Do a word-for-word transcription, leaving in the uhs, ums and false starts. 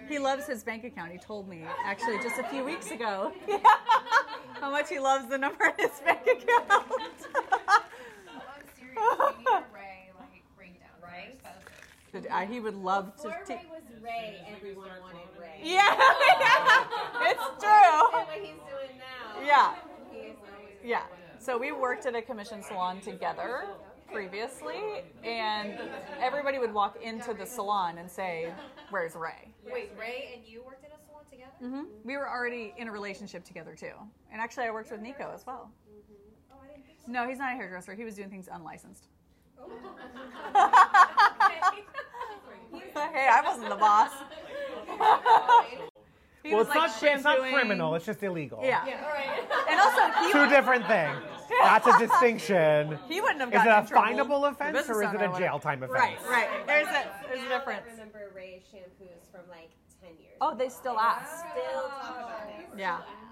He loves his bank account. He told me actually just a few weeks ago how much he loves the number in his bank account. I'm serious. We need a Ray like breakdown. Right? Uh, he would love Before to. Ray was Ray, everyone wanted Ray. Yeah, yeah, it's true. What he's doing now. Yeah, He is always yeah. So we worked at a commission salon together previously, and everybody would walk into the salon and say, "Where's Ray?" Wait, Ray and you worked in a salon together? Mm-hmm. We were already in a relationship together too, and actually I worked with Nico as well. Oh, I didn't think so. No, he's not a hairdresser. He was doing things unlicensed. Hey, I wasn't the boss. He Well, was, it's, like, not, it's not shampooing. criminal. It's just illegal. Yeah. Yeah, all right. And also, he, Two different things. That's a distinction. he wouldn't have Is it gotten a in trouble. finable The offense business or is it owner a would jail have. time offense? Right, right. There's a there's a Now difference. I remember Ray shampoos from like ten years Oh, ago. they still ask. Still talk about this. Yeah.